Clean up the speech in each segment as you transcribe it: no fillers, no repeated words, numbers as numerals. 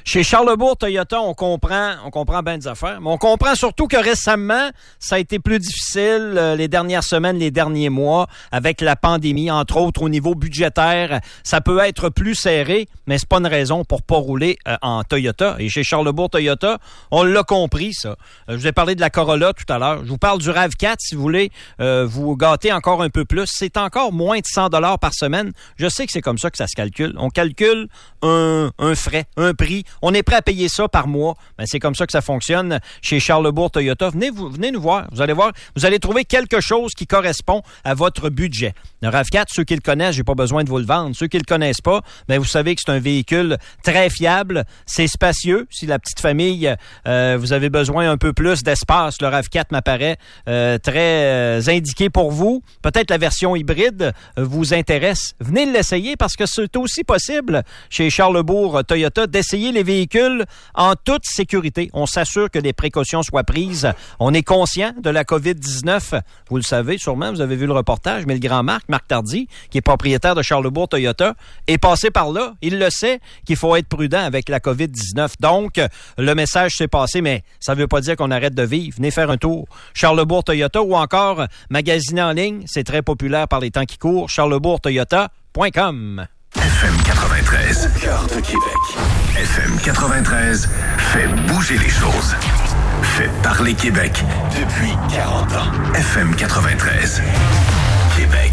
Chez Charlesbourg Toyota, on comprend bien des affaires, mais on comprend surtout que récemment, ça a été plus difficile les dernières semaines, les derniers mois, avec la pandémie, entre autres au niveau budgétaire. Ça peut être plus serré, mais c'est pas une raison pour pas rouler en Toyota. Et chez Charlesbourg Toyota, on l'a compris, ça. Je vous ai parlé de la Corolla tout à l'heure. Je vous parle du RAV4, si vous voulez vous gâter encore un peu plus. C'est encore moins de 100 $ par semaine. Je sais que c'est comme ça que ça se calcule. On calcule un frais, un prix. On est prêt à payer ça par mois. Ben, c'est comme ça que ça fonctionne chez Charlesbourg Toyota. Venez nous voir. Vous allez trouver quelque chose qui correspond à votre budget. Le RAV4, ceux qui le connaissent, j'ai pas besoin de vous le vendre. Ceux qui le connaissent pas, ben vous savez que c'est un véhicule très fiable. C'est spacieux. Si la petite famille, vous avez besoin un peu plus d'espace, le RAV4 m'apparaît très indiqué pour vous. Peut-être la version hybride vous intéresse. Venez l'essayer parce que c'est aussi possible chez Charlesbourg Toyota d'essayer les véhicules en toute sécurité. On s'assure que les précautions soient prises. On est conscient de la COVID-19. Vous le savez sûrement, vous avez vu le reportage, mais le grand Marc Tardy, qui est propriétaire de Charlesbourg Toyota, est passé par là. Il le sait qu'il faut être prudent avec la COVID-19. Donc, le message s'est passé, mais ça ne veut pas dire qu'on arrête de vivre. Venez faire un tour. Charlesbourg Toyota ou encore magasiner en ligne. C'est très populaire par les temps qui courent. charlesbourgtoyota.com. FM 93, au cœur de Québec. FM 93 fait bouger les choses. Fait parler Québec depuis 40 ans. FM 93, Québec.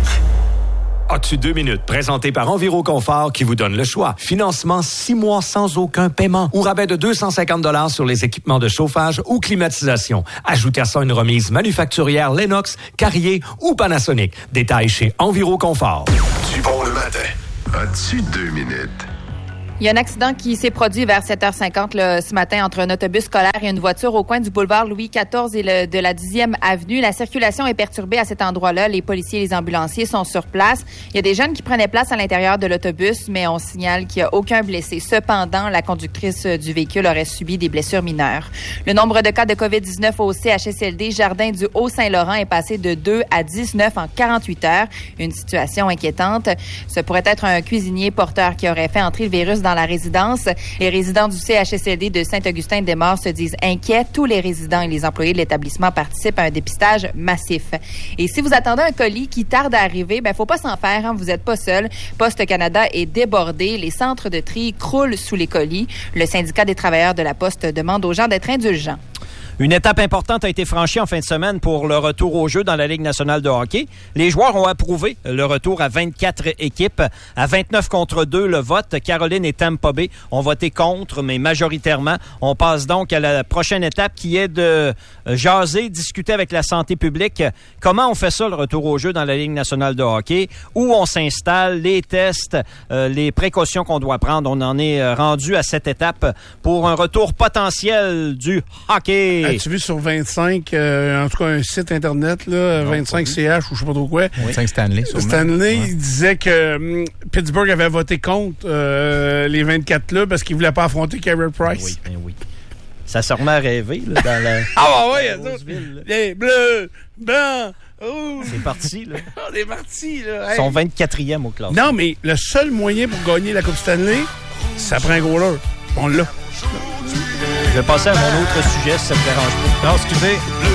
As-tu 2 minutes? Présenté par Enviroconfort qui vous donne le choix. Financement 6 mois sans aucun paiement ou rabais de 250 $ sur les équipements de chauffage ou climatisation. Ajoutez à ça une remise manufacturière Lennox, Carrier ou Panasonic. Détails chez Enviroconfort. Du bon le matin. As-tu 2 minutes? Il y a un accident qui s'est produit vers 7h50 ce matin entre un autobus scolaire et une voiture au coin du boulevard Louis XIV et de la 10e avenue. La circulation est perturbée à cet endroit-là. Les policiers et les ambulanciers sont sur place. Il y a des jeunes qui prenaient place à l'intérieur de l'autobus, mais on signale qu'il n'y a aucun blessé. Cependant, la conductrice du véhicule aurait subi des blessures mineures. Le nombre de cas de COVID-19 au CHSLD Jardin du Haut-Saint-Laurent est passé de 2 à 19 en 48 heures. Une situation inquiétante. Ce pourrait être un cuisinier porteur qui aurait fait entrer le virus dans la résidence. Les résidents du CHSLD de Saint-Augustin-des-Maures se disent inquiets. Tous les résidents et les employés de l'établissement participent à un dépistage massif. Et si vous attendez un colis qui tarde à arriver, faut pas s'en faire, hein, vous n'êtes pas seul. Poste Canada est débordé. Les centres de tri croulent sous les colis. Le syndicat des travailleurs de la Poste demande aux gens d'être indulgents. Une étape importante a été franchie en fin de semaine pour le retour au jeu dans la Ligue nationale de hockey. Les joueurs ont approuvé le retour à 24 équipes. À 29 contre 2, le vote. Caroline et Tampa Bay ont voté contre, mais majoritairement. On passe donc à la prochaine étape qui est de jaser, discuter avec la santé publique. Comment on fait ça, le retour au jeu dans la Ligue nationale de hockey? Où on s'installe, les tests, les précautions qu'on doit prendre. On en est rendu à cette étape pour un retour potentiel du hockey. As-tu vu sur 25, en tout cas un site internet, là, 25CH ou je sais pas trop quoi. 25 Stanley. Stanley, il disait que Pittsburgh avait voté contre les 24 là parce qu'il voulait pas affronter Carey Price. Oui. Ça se remet à rêver là, dans la ville. Les bleus, blancs, rouges. C'est parti, là. On est parti, là. Ils sont 24e au classement. Non, mais le seul moyen pour gagner la Coupe Stanley, ça prend un goaler. On l'a. Je vais passer à mon autre sujet, si ça te dérange pas. Non, excusez.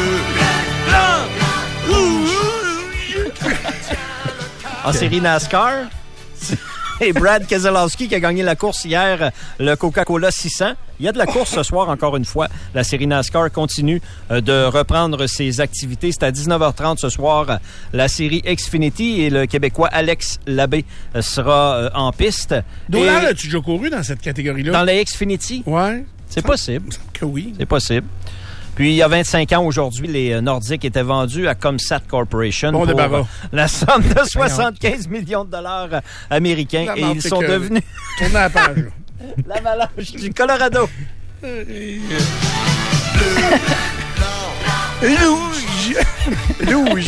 En série NASCAR, et Brad Keselowski qui a gagné la course hier, le Coca-Cola 600. Il y a de la course ce soir, encore une fois. La série NASCAR continue de reprendre ses activités. C'est à 19h30 ce soir, la série Xfinity et le Québécois Alex Labbé sera en piste. Dolan, as-tu déjà couru dans cette catégorie-là? Dans la Xfinity? Ouais. C'est possible. Que oui. C'est possible. Puis, il y a 25 ans aujourd'hui, les Nordiques étaient vendus à Comsat Corporation pour la somme de 75 millions de dollars américains. Et ils sont devenus... Tournez la page. L'avalanche du Colorado. Rouge.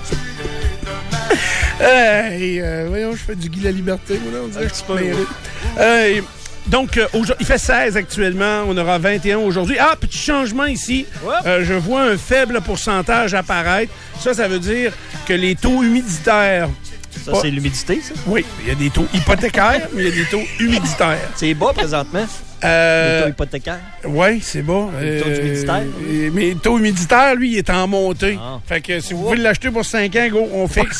Voyons, je fais du Guy la Liberté. Moi, là, on dirait que c'est pas... Donc, il fait 16 actuellement. On aura 21 aujourd'hui. Ah, petit changement ici. Je vois un faible pourcentage apparaître. Ça veut dire que les taux humiditaires... Ça, c'est l'humidité, ça? Oui. Il y a des taux hypothécaires, mais il y a des taux humiditaires. C'est bas, présentement? Les taux hypothécaires? Oui, c'est bon. Les taux humiditaires? Mais le taux humiditaire, lui, il est en montée. Ah. Fait que si vous voulez l'acheter pour 5 ans, go, on fixe.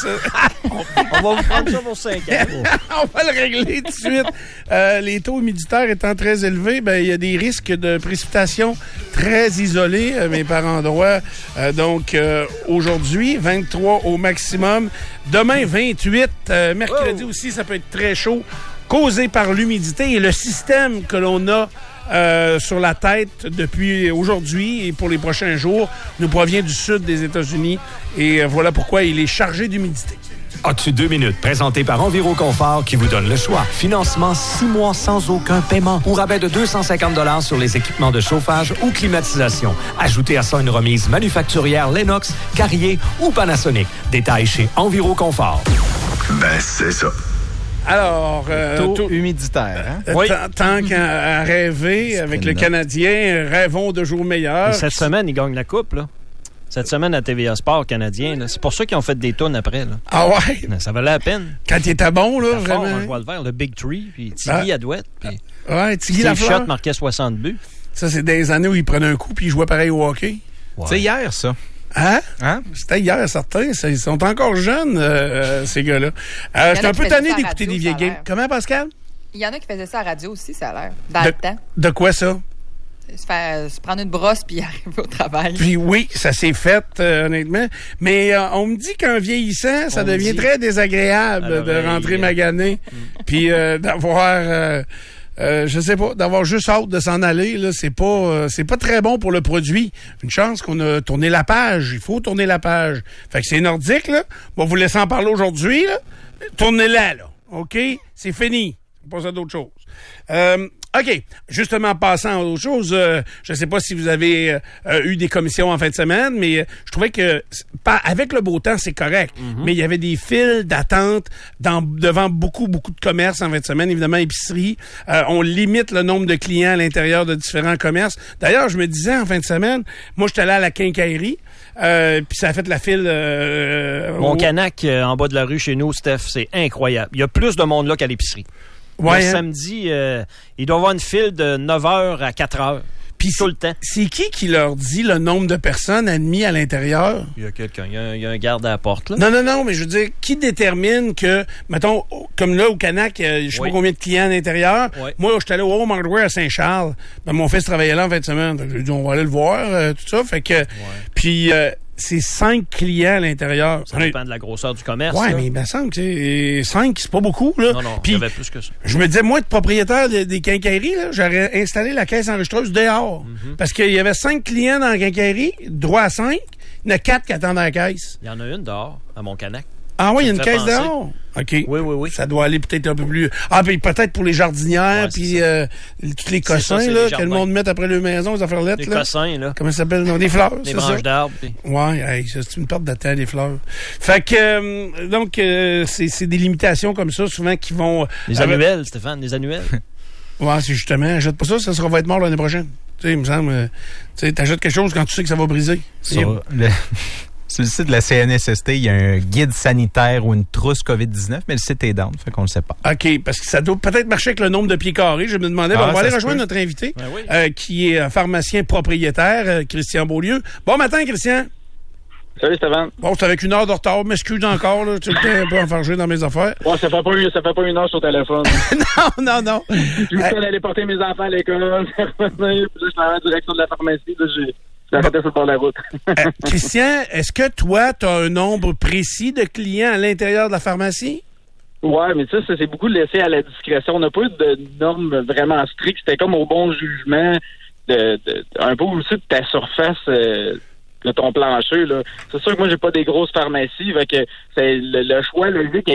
On va vous prendre ça pour 5 ans. On va le régler tout de suite. Les taux humiditaires étant très élevés, ben il y a des risques de précipitations très isolés, mais par endroits. Donc, aujourd'hui, 23 au maximum. Demain, 28. Mercredi aussi, ça peut être très chaud, causé par l'humidité et le système que l'on a sur la tête depuis aujourd'hui et pour les prochains jours nous provient du sud des États-Unis. Et voilà pourquoi il est chargé d'humidité. As-tu 2 minutes? Présenté par Enviroconfort qui vous donne le choix. Financement 6 mois sans aucun paiement ou rabais de 250 sur les équipements de chauffage ou climatisation. Ajoutez à ça une remise manufacturière Lennox, Carrier ou Panasonic. Détails chez Enviroconfort. Ben, c'est ça. Alors, taux humiditaire, hein? Oui. Tant qu'à rêver avec le Canadien, rêvons de jours meilleurs. Et cette semaine, ils gagnent la coupe, là. Cette semaine à TVA Sport canadien, là. C'est pour ça qu'ils ont fait des tonnes après, là. Ah ouais? Ça valait la peine. Quand il était bon, là, C'était fort, vraiment. je vois le vert, le Big Tree, puis Tiggy Adouette, puis Ouais, Tiggy Steve Lafleur. Schott marquait 60 buts. Ça, c'est des années où il prenait un coup puis il jouait pareil au hockey. Ouais. C'est hier, ça. Hein? Hein? C'était hier, certains. Ils sont encore jeunes, ces gars-là. J'étais un peu tanné d'écouter des vieilles games. Comment, Pascal? Il y en a qui faisaient ça à la radio aussi, ça a l'air. Dans le temps. De quoi ça? Se prendre une brosse puis arriver au travail. Puis oui, ça s'est fait, honnêtement. Mais on me dit qu'en vieillissant, ça devient très désagréable de rentrer magané. Puis d'avoir... je sais pas, d'avoir juste hâte de s'en aller, là, c'est pas très bon pour le produit. Une chance qu'on a tourné la page. Il faut tourner la page. Fait que c'est nordique, là. On va vous laisser en parler aujourd'hui, là. Tournez-la, là. OK? C'est fini. On passe à d'autres choses. OK. Justement, passant à autre chose, je ne sais pas si vous avez eu des commissions en fin de semaine, mais je trouvais que avec le beau temps, c'est correct. Mm-hmm. Mais il y avait des files d'attente devant beaucoup de commerces en fin de semaine. Évidemment, épicerie. On limite le nombre de clients à l'intérieur de différents commerces. D'ailleurs, je me disais en fin de semaine, moi, j'étais allé à la quincaillerie, puis ça a fait la file... Mon Canac, en bas de la rue chez nous, Steph, c'est incroyable. Il y a plus de monde là qu'à l'épicerie. Ouais, le samedi, il doit y avoir une file de 9h à 4h. Puis tout le temps. C'est qui leur dit le nombre de personnes admises à l'intérieur? Il y a quelqu'un. Il y a un garde à la porte, là. Non, mais je veux dire, qui détermine que, mettons, comme là, au Canac, je sais pas combien de clients à l'intérieur. Oui. Moi, je suis allé au Home Hardware à Saint-Charles. Ben, mon fils travaillait là en fin de semaine. J'ai dit, on va aller le voir, tout ça. Fait que, puis, c'est 5 clients à l'intérieur. Ça dépend de la grosseur du commerce. Oui, mais il me semble que 5, c'est pas beaucoup, là. Non, puis, il y avait plus que ça. Je me disais, moi, de propriétaire des quincailleries, là, j'aurais installé la caisse enregistreuse dehors. Mm-hmm. Parce qu'il y avait 5 clients dans la quincaillerie, droit à 5. Il y en a 4 qui attendent à la caisse. Il y en a une dehors, à mon Canac. Ah oui, il y a une caisse dehors. OK. Oui. Ça doit aller peut-être un peu plus... Ah, puis peut-être pour les jardinières, puis tous les cossins, ça, là, que le monde met après leur maison, les affaires lettres, les là. Cossins, là. Comment ça s'appelle? Non, des fleurs, des branches d'arbres. Puis... Ouais, c'est une perte de temps, les fleurs. Fait que, donc, c'est des limitations comme ça, souvent, qui vont... Les annuels, Stéphane, les annuels. Ouais, c'est justement, achète pas ça va être mort l'année prochaine. Tu sais, il me semble, tu sais, t'achètes quelque chose quand tu sais que ça va briser. Sur le site de la CNSST, il y a un guide sanitaire ou une trousse COVID-19, mais le site est down, fait qu'on le sait pas. OK, parce que ça doit peut-être marcher avec le nombre de pieds carrés. Je me demandais, on va aller rejoindre notre invité, qui est pharmacien propriétaire, Christian Beaulieu. Bon matin, Christian. Salut, Stéphane. Bon, c'est avec une heure de retard. M'excuse encore, là. Tu es un peu enfargé dans mes affaires. Ouais, ça fait pas une heure sur le téléphone. Non. Je suis allé porter mes enfants à l'école. Puis là, je suis en direction de la pharmacie. Là, j'ai arrêté sur le bord de la route. Christian, est-ce que toi, tu as un nombre précis de clients à l'intérieur de la pharmacie? Ouais, mais ça, c'est beaucoup laissé à la discrétion. On n'a pas eu de normes vraiment strictes. C'était comme au bon jugement un peu aussi de ta surface de ton plancher, là. C'est sûr que moi, j'ai pas des grosses pharmacies. Fait que c'est le choix logique a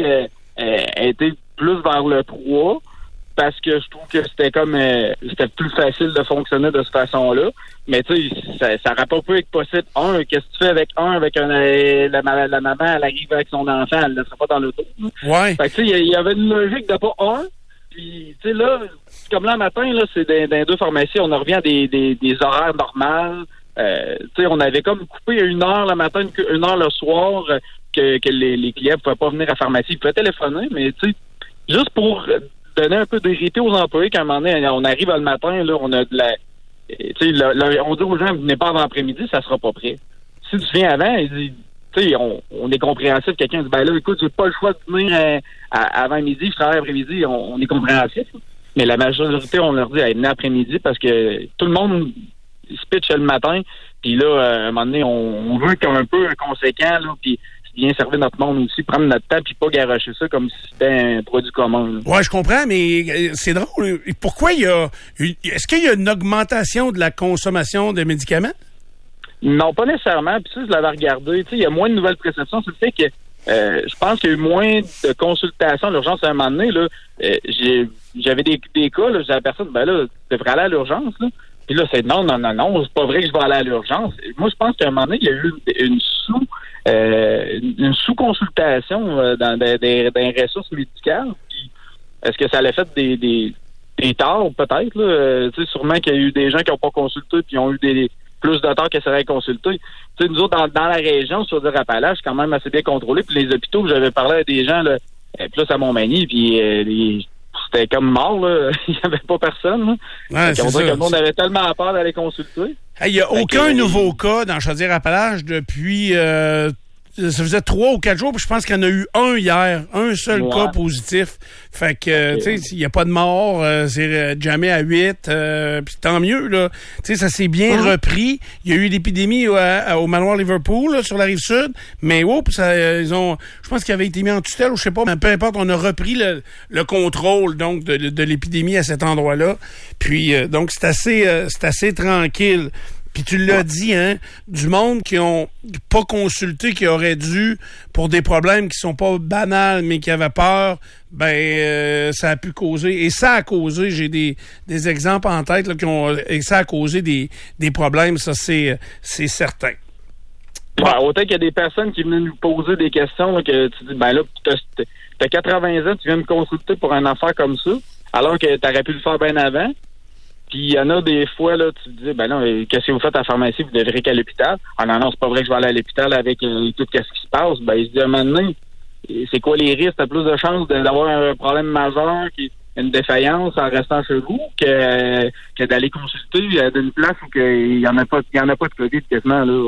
été plus vers le 3 parce que je trouve que c'était comme c'était plus facile de fonctionner de cette façon-là. Mais tu sais, ça n'aurait pas pu être possible. Qu'est-ce que tu fais avec la maman, elle arrive avec son enfant, elle ne le sera pas dans l'auto. Ouais. Fait que tu sais, il y avait une logique de pas puis tu sais là, comme là le matin, là, c'est dans 2 pharmacies, on en revient à des horaires normales. Tu sais, on avait comme coupé 1 heure le matin, 1 heure le soir, que les clients pouvaient pas venir à la pharmacie. Ils pouvaient téléphoner, mais tu sais, juste pour donner un peu de vérité aux employés qu'à un moment donné, on arrive le matin, là, on a de la... on dit aux gens, venez pas avant l'après-midi, ça sera pas prêt. Si tu viens avant, il dit, on est compréhensif. Quelqu'un dit, ben là, écoute, j'ai pas le choix de venir avant midi, je travaille après-midi, on est compréhensif. Mais la majorité, on leur dit, venez après-midi parce que tout le monde se pitch le matin. Puis là, à un moment donné, on veut être un peu conséquent, là, puis bien servir notre monde aussi, prendre notre temps puis pas garocher ça comme si c'était un produit commun. Ouais, je comprends, mais c'est drôle. Pourquoi est-ce qu'il y a une augmentation de la consommation de médicaments? Non, pas nécessairement. Puis ça, je l'avais regardé. Tu sais, il y a moins de nouvelles prescriptions. C'est le fait que je pense qu'il y a eu moins de consultations à l'urgence à un moment donné. Là, j'avais des cas, là, je disais à la personne, ben là, tu devrais aller à l'urgence, là. Puis là, c'est non, c'est pas vrai que je vais aller à l'urgence. Moi, je pense qu'à un moment donné, il y a eu une sous-consultation dans des ressources médicales. Puis, est-ce que ça a fait des torts, peut-être? Là? Sûrement qu'il y a eu des gens qui n'ont pas consulté puis ont eu plus de torts que ça aurait consulté. T'sais, nous autres, dans la région, sur le Appalaches, c'est quand même assez bien contrôlé. Puis les hôpitaux, j'avais parlé à des gens, là, plus à Montmagny, puis c'était comme mort, là. Il n'y avait pas personne. Là. Ouais, c'est ça. Que le monde avait tellement peur d'aller consulter. Il n'y a aucun nouveau cas dans Chaudière-Appalaches depuis... ça faisait 3 ou 4 jours, puis je pense qu'il y en a eu un hier. Un seul cas positif. Fait que, tu sais, il n'y a pas de mort. C'est jamais à 8. Puis tant mieux, là. Tu sais, ça s'est bien repris. Il y a eu l'épidémie au manoir Liverpool, là, sur la Rive-Sud. Mais, je pense qu'il avait été mis en tutelle, ou je sais pas, mais peu importe, on a repris le contrôle, donc, de l'épidémie à cet endroit-là. Puis, donc, c'est assez tranquille. Puis tu l'as dit, hein, du monde qui ont pas consulté, qui aurait dû, pour des problèmes qui sont pas banals, mais qui avaient peur, ça a pu causer, et ça a causé, j'ai des exemples en tête, là, et ça a causé des problèmes, ça c'est certain. Ouais, autant qu'il y a des personnes qui venaient nous poser des questions, là, que tu dis, ben là, t'as 80 ans, tu viens me consulter pour une affaire comme ça, alors que t'aurais pu le faire bien avant. Puis il y en a des fois, là, tu te dis, ben non, qu'est-ce que vous faites à la pharmacie? Vous devrez qu'à l'hôpital. Ah non, c'est pas vrai que je vais aller à l'hôpital avec tout ce qui se passe. Ben, il se dit, à un moment donné, c'est quoi les risques? T'as plus de chances d'avoir un problème majeur, une défaillance en restant chez vous, que d'aller consulter d'une place où il y en a pas de COVID quasiment, là.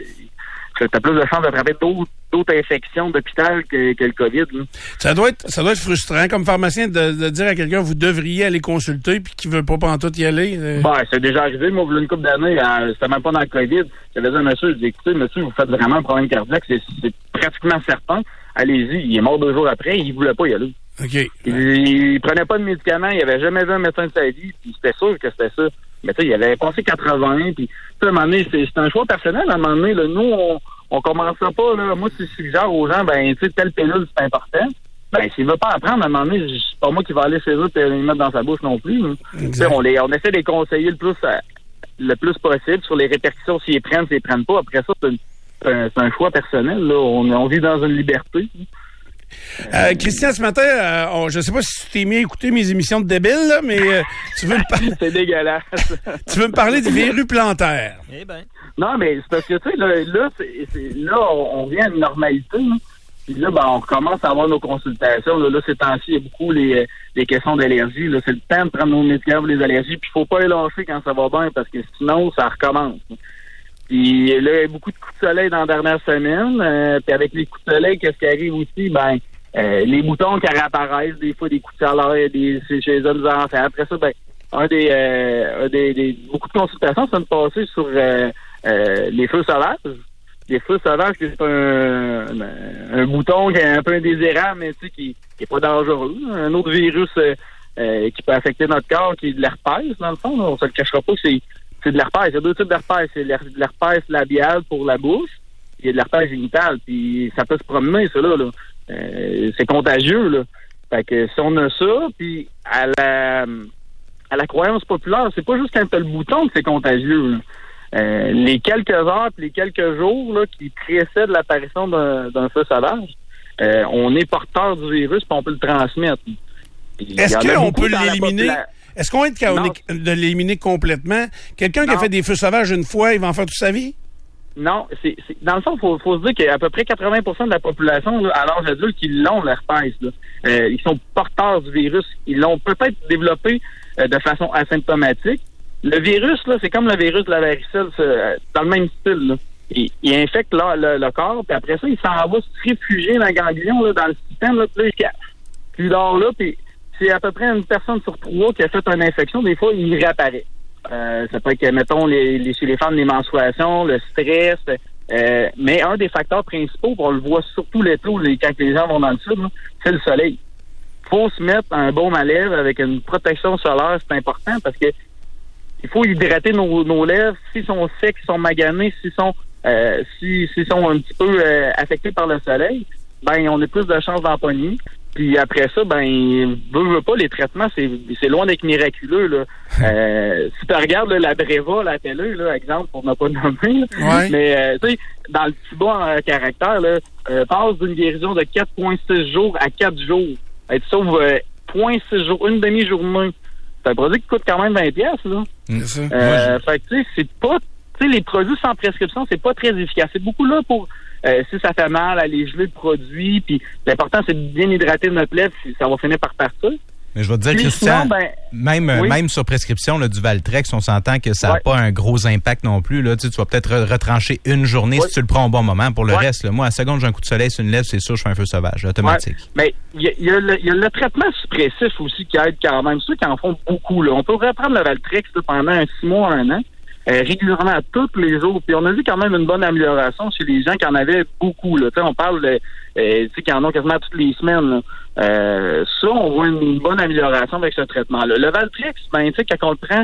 T'as plus de chances d'attraper d'autres infections d'hôpital que le COVID. Là. Ça doit être frustrant comme pharmacien de dire à quelqu'un vous devriez aller consulter puis qu'il veut pas pantoute y aller. C'est déjà arrivé. Moi, il y a une couple d'années, c'était même pas dans le COVID. J'avais dit à monsieur, je dis, écoutez, monsieur, vous faites vraiment un problème cardiaque, c'est pratiquement certain. Allez-y. Il est mort 2 jours après, il voulait pas y aller. OK. Il prenait pas de médicaments, il avait jamais vu un médecin de sa vie, puis c'était sûr que c'était ça. Mais tu sais, il avait passé 80, puis à un moment donné, c'est un choix personnel. À un moment donné, là, nous, on commençait pas, là. Moi, si je suggère aux gens, tu sais, telle pilule, c'est important. S'il veut pas en prendre, à un moment donné, c'est pas moi qui va aller chez eux et les mettre dans sa bouche non plus. On essaie de les conseiller le plus possible sur les répercussions, s'ils les prennent pas. Après ça, c'est un choix personnel, là. On vit dans une liberté. Christian, ce matin, je sais pas si tu t'es mis à écouter mes émissions de débile, là, mais tu veux me parler... C'est dégueulasse. Tu veux me parler du verrue plantaire. Eh ben. Non, mais c'est parce que, tu sais, là, on vient à une normalité, là. Puis là, on recommence à avoir nos consultations. Là, ces temps-ci, il y a beaucoup les questions d'allergie. Là, c'est le temps de prendre nos médicaments pour les allergies. Puis il faut pas les lâcher quand ça va bien, parce que sinon, ça recommence. Puis là, il y a beaucoup de coups de soleil dans la dernière semaine. Puis avec les coups de soleil, qu'est-ce qui arrive aussi? Les boutons qui réapparaissent, des fois des coups de soleil chez les hommes enfants. Après ça, beaucoup de consultations sont passées sur les feux sauvages. Les feux sauvages, c'est un bouton qui est un peu indésirable, mais tu sais, qui est pas dangereux. Un autre virus qui peut affecter notre corps, qui est de l'herpès, dans le fond. Là. On se le cachera pas que c'est de l'herpès. Il y a 2 types d'herpès. C'est de l'herpès labial pour la bouche. Il y a de l'herpès génital. Puis ça peut se promener, ça, là. C'est contagieux, là. Fait que si on a ça, puis à la croyance populaire, c'est pas juste quand t'as le bouton que c'est contagieux, là. Les quelques heures puis les quelques jours là, qui précèdent l'apparition d'un feu sauvage, on est porteur du virus puis on peut le transmettre. Est-ce qu'on peut l'éliminer? Est-ce qu'on est capable de l'éliminer complètement? Quelqu'un qui a fait des feux sauvages une fois, il va en faire toute sa vie? Non, dans le fond, faut se dire qu'à peu près 80% de la population, là, à l'âge adulte, qui l'ont, l'herpès, là. Ils sont porteurs du virus. Ils l'ont peut-être développé de façon asymptomatique. Le virus, là, c'est comme le virus de la varicelle, dans le même style, là. Il infecte le corps, puis après ça, il s'en va se réfugier dans le ganglion, là, dans le système, là, puis il dort là, puis c'est à peu près une personne sur 3 qui a fait une infection, des fois, il réapparaît. Ça peut être, mettons, chez les femmes, les menstruations, le stress, mais un des facteurs principaux, on le voit surtout l'été, quand les gens vont dans le sud, là, c'est le soleil. Faut se mettre un baume à lèvres avec une protection solaire, c'est important, parce que il faut hydrater nos lèvres. S'ils sont secs, s'ils sont maganés, s'ils sont un petit peu affectés par le soleil, ben on a plus de chances d'empoigner. Puis après ça, ben veut pas, les traitements, c'est loin d'être miraculeux, là. Si tu regardes là, la Breva, la télé, là, exemple, pour ne pas nommer, là, mais tu sais, dans le petit bas en caractère, là, passe d'une guérison de 4,6 jours à 4 jours. Être sauve 0,6 jours, une demi-journée. C'est un produit qui coûte quand même 20$, là. C'est ça. Fait que, tu sais, c'est pas... Tu sais, les produits sans prescription, c'est pas très efficace. C'est beaucoup là pour... si ça fait mal, aller geler le produit, puis l'important, c'est de bien hydrater notre lèvre, ça va finir par partir. Mais je vais te dire, Christian, même sur prescription là, du Valtrex, on s'entend que ça n'a pas un gros impact non plus. Là. Tu vas peut-être retrancher une journée si tu le prends au bon moment. Pour le reste, là, moi, à la seconde, j'ai un coup de soleil sur une lèvre, c'est sûr, je fais un feu sauvage, automatique. Mais il y a le traitement suppressif aussi qui aide quand même. Ceux qui en font beaucoup. Là. On peut reprendre le Valtrex là, pendant 6 mois, 1 an. Régulièrement tous les jours. Puis on a vu quand même une bonne amélioration chez les gens qui en avaient beaucoup. Là. On parle qui en ont quasiment toutes les semaines. Là. Ça, on voit une bonne amélioration avec ce traitement-là. Le Valtrex, ben, quand on le prend,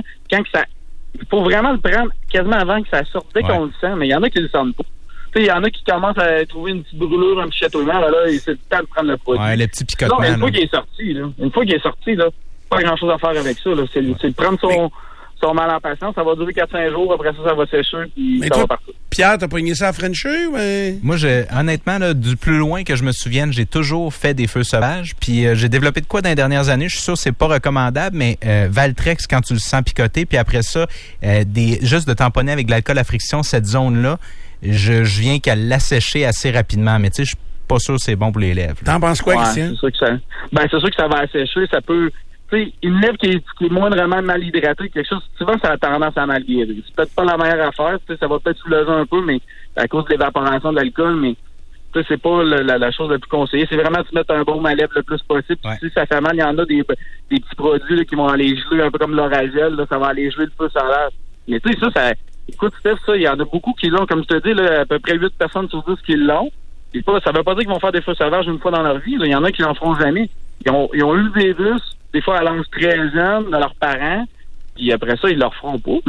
il faut vraiment le prendre quasiment avant que ça sorte, dès qu'on le sent, mais il y en a qui le sentent pas. Il y en a qui commencent à trouver une petite brûlure, un petit chatouillement, là, c'est le temps de prendre le produit. Ouais, le petit picotement. Non, mais une fois qu'il est sorti, là, pas grand-chose à faire avec ça. Là. C'est de prendre son mal en patience, ça va durer 4-5 jours, après ça va sécher, puis ça va partir. Pierre, t'as pogné ça à Frencher? Mais... Moi, honnêtement, là, du plus loin que je me souvienne, j'ai toujours fait des feux sauvages, puis j'ai développé de quoi dans les dernières années, je suis sûr que c'est pas recommandable, mais Valtrex, quand tu le sens picoter, puis après ça, juste de tamponner avec de l'alcool à friction, cette zone-là, je viens qu'à l'assécher assez rapidement, mais tu sais, je suis pas sûr que c'est bon pour les lèvres. T'en penses quoi, Christian? C'est sûr que ça va assécher, ça peut... Tu sais, une lèvre qui est moindrement mal hydratée, quelque chose, souvent, ça a tendance à mal guérir. C'est peut-être pas la meilleure affaire, tu sais, ça va peut-être soulager un peu, mais à cause de l'évaporation de l'alcool, mais tu sais, c'est pas la chose la plus conseillée. C'est vraiment de se mettre un baume à lèvres le plus possible. Ouais. Si ça fait mal, il y en a des petits produits là, qui vont aller geler, un peu comme l'Oragel, là, ça va aller geler le feu solaire. Mais tu sais, ça, écoute, Steph, ça, il y en a beaucoup qui l'ont, comme je te dis, là, à peu près 8 personnes sur 10 qui l'ont. Et ça veut pas dire qu'ils vont faire des feux sauvages une fois dans leur vie. Il y en a qui n'en feront jamais. Ils ont eu le virus, des fois à l'âge très jeune de leurs parents, puis après ça, ils leur feront pas.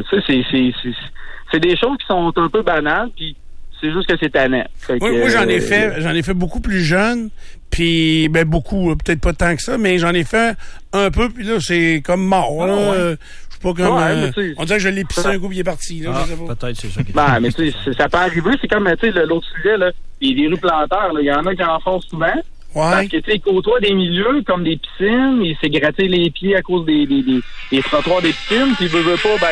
C'est des choses qui sont un peu banales, puis c'est juste que c'est tannant. Moi, j'en ai fait beaucoup plus jeune, puis beaucoup, peut-être pas tant que ça, mais j'en ai fait un peu, puis là, c'est comme mort. Je suis pas comme... on dirait que je l'ai pissé un coup, puis il est parti. Là, peut-être, c'est ça. Mais tu sais, ça peut arriver, c'est comme, tu sais, l'autre sujet, là, les virus planteurs, il y en a qui en font souvent. Parce que, tu sais, ils côtoient des milieux comme des piscines, il s'est gratté les pieds à cause des trottoirs des piscines, puis il veut pas,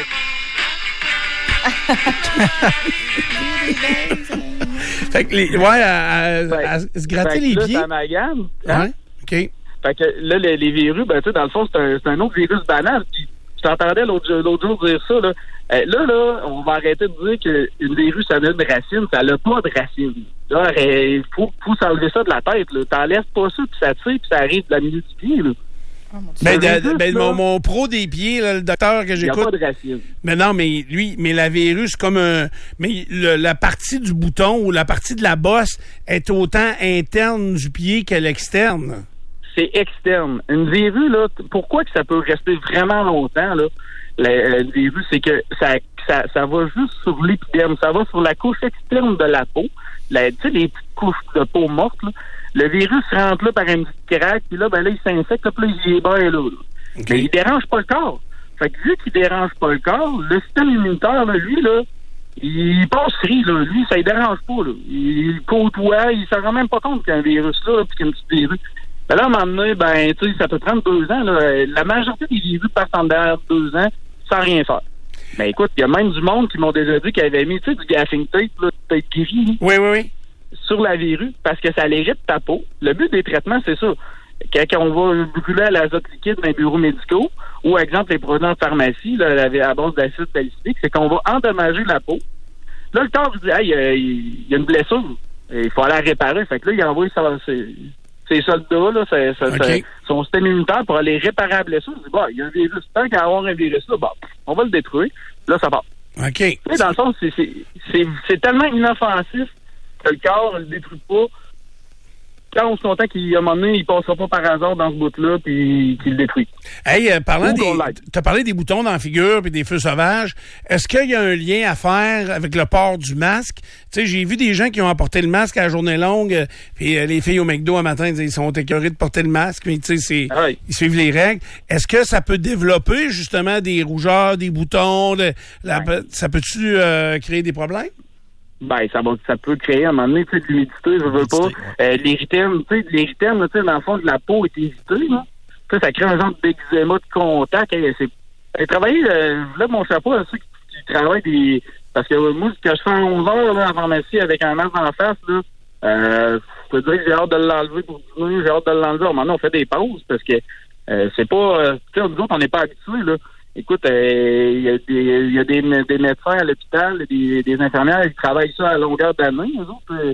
fait que à se gratter les pieds. Ça m'agane. Ouais, OK. Fait que là, les verrues, tu sais, dans le fond, c'est un autre virus banal, puis je t'entendais l'autre jour dire ça, là. Là, on va arrêter de dire qu'une verrue, ça a une racine. Ça n'a pas de racine. Là, il faut s'enlever ça de la tête. T'enlèves pas ça, puis ça tire, puis ça arrive de la milieu du pied. Là. Mon pro des pieds, là, le docteur que j'écoute... Il n'y a pas de racine. Mais non, mais la verrue, c'est comme un... Mais la partie du bouton ou la partie de la bosse est autant interne du pied que l'externe. C'est externe. Une verrue, là, pourquoi que ça peut rester vraiment longtemps, là? Une verrue, c'est que ça va juste sur l'épiderme, ça va sur la couche externe de la peau, tu sais, les petites couches de peau morte, là. Le virus rentre là par une petite craque, puis là, il s'infecte, puis là, il est bien là. Okay. Mais il dérange pas le corps. Fait que vu qu'il dérange pas le corps, le système immunitaire, là, lui, là, il passe free, là. Lui, ça ne dérange pas, là. Il côtoie, il s'en rend même pas compte qu'il y a un virus là, puis qu'il y a une petite virus. Ben là, à un moment donné, tu sais, ça peut prendre 2 ans, là. La majorité des virus passent en derrière 2 ans sans rien faire. Mais écoute, il y a même du monde qui m'ont déjà dit qu'ils avaient mis, tu sais, du gaffing tape, là, tape gris. Oui. Sur la verrue, parce que ça l'irrite ta peau. Le but des traitements, c'est ça. Quand on va brûler à l'azote liquide dans les bureaux médicaux, ou, exemple, les produits en pharmacie, là, à base d'acide salicylique, c'est qu'on va endommager la peau. Là, le corps dit, hey, il y a une blessure. Il faut aller la réparer. Fait que là, il envoie ses soldats, là, son système immunitaire pour aller réparer la blessure. Il dit, bon, il y a un virus. Tant qu'à avoir un virus, là, bon, on va le détruire. Là, ça part. OK. Tu sais, dans le fond, c'est tellement inoffensif que le corps ne le détruit pas. Quand on se contente qu'à un moment donné, il passera pas par hasard dans ce bout-là puis qu'il le détruit. Hey, t'as parlé des boutons dans la figure puis des feux sauvages. Est-ce qu'il y a un lien à faire avec le port du masque? Tu sais, j'ai vu des gens qui ont apporté le masque à la journée longue puis les filles au McDo un matin, ils sont écœurées de porter le masque, mais tu sais, ils suivent les règles. Est-ce que ça peut développer justement des rougeurs, des boutons? Ça peut-tu créer des problèmes? Ben, ça peut créer à un moment donné, tu sais, de l'humidité, je veux pas. L'érythème, tu sais, l'érythème, tu sais, dans le fond de la peau est évitée, là. Tu sais, ça crée un genre d'eczéma de contact. Travailler, là, mon chapeau à ceux qui travaillent parce que moi, quand je fais 11 heures, là, en pharmacie avec un masque en face, là, je peux dire que j'ai hâte de l'enlever pour dîner, j'ai hâte de l'enlever. Maintenant, on fait des pauses parce que c'est pas, tu sais, nous autres, on n'est pas habitués, là. Écoute, il y a des médecins à l'hôpital, des infirmières qui travaillent ça à longueur d'année. Eux autres,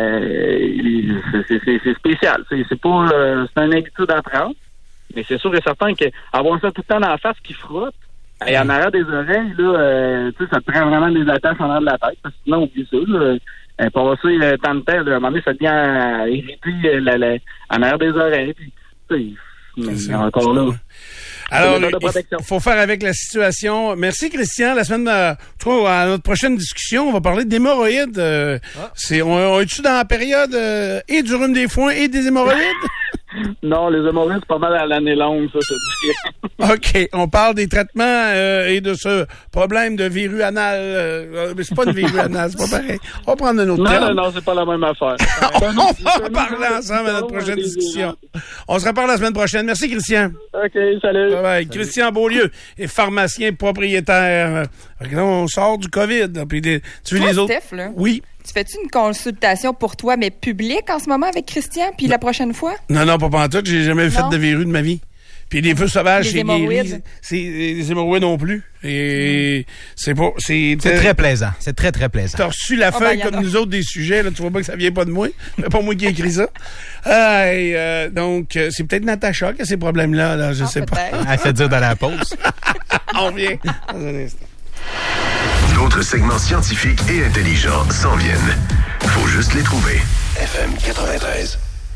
c'est spécial. C'est pas, c'est une habitude à prendre. Mais c'est sûr et certain qu'avoir ça tout le temps dans la face qui frotte, et en arrière des oreilles, là, tu sais, ça te prend vraiment des attaches en arrière de la tête. Parce que sinon, oublie ça, là. Passer tant de temps, là, à un moment donné, ça devient irrité en arrière des oreilles. Puis, tu sais, encore là. Alors, il faut faire avec la situation. Merci, Christian. La semaine, à notre prochaine discussion, on va parler d'hémorroïdes. On est-tu dans la période et du rhume des foins et des hémorroïdes? Non, les hémorroïdes, c'est pas mal à l'année longue, ça, je te dis. OK. On parle des traitements et de ce problème de verrue anale. Mais c'est pas une verrue anale, c'est pas pareil. On va prendre un autre terme. Non, c'est pas la même affaire. On va en parler ensemble à notre prochaine discussion. On se reparle la semaine prochaine. Merci, Christian. OK, salut. Bye bye. Christian Beaulieu est pharmacien propriétaire. Là, on sort du COVID. Là, puis tu veux les autres? Steph, là? Oui. Tu fais-tu une consultation pour toi, mais publique en ce moment avec Christian, puis la prochaine fois? Non, pas pantoute. J'ai jamais fait de verrue de ma vie. Puis les feux sauvages, c'est guéri. Les hémorroïdes non plus. Et c'est très plaisant. C'est très, très plaisant. T'as reçu la feuille comme nous autres des sujets. Là, tu vois pas que ça vient pas de moi. C'est pas moi qui ai écrit ça. Donc, c'est peut-être Natacha qui a ces problèmes-là. Là, je sais pas. Elle fait dire dans la pause. On revient dans un instant. D'autres segments scientifiques et intelligents s'en viennent. Faut juste les trouver. FM 93.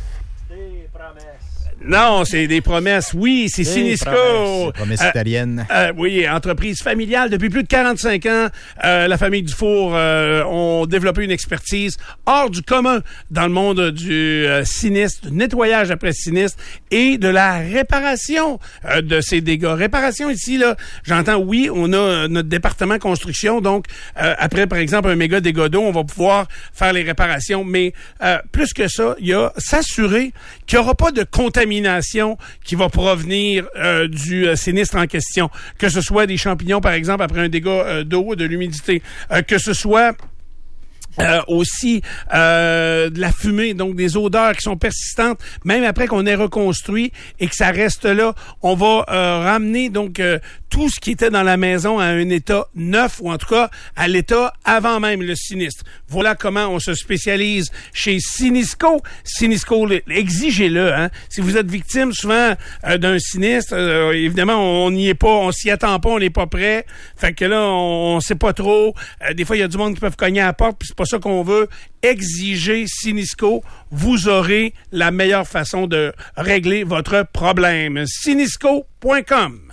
Non, c'est des promesses. Oui, c'est Cynisco. Promesses italiennes. Oui, entreprise familiale. Depuis plus de 45 ans, la famille Dufour ont développé une expertise hors du commun dans le monde du sinistre, du nettoyage après sinistre et de la réparation de ces dégâts. Réparation ici, là, j'entends, oui, on a notre département construction, donc après, par exemple, un méga dégât d'eau, on va pouvoir faire les réparations, mais plus que ça, il y a s'assurer qu'il n'y aura pas de contamination qui va provenir du sinistre en question. Que ce soit des champignons, par exemple, après un dégât d'eau, de l'humidité. Que ce soit aussi de la fumée, donc des odeurs qui sont persistantes, même après qu'on ait reconstruit et que ça reste là. On va ramener donc tout ce qui était dans la maison à un état neuf, ou en tout cas à l'état avant même le sinistre. Voilà comment on se spécialise chez Cynisco. Cynisco, exigez-le. Hein? Si vous êtes victime souvent d'un sinistre, évidemment, on n'y est pas, on s'y attend pas, on n'est pas prêt. Fait que là, on sait pas trop. Des fois, il y a du monde qui peuvent cogner à la porte, puis c'est pas ça qu'on veut. Exigez Cynisco. Vous aurez la meilleure façon de régler votre problème. Cynisco.com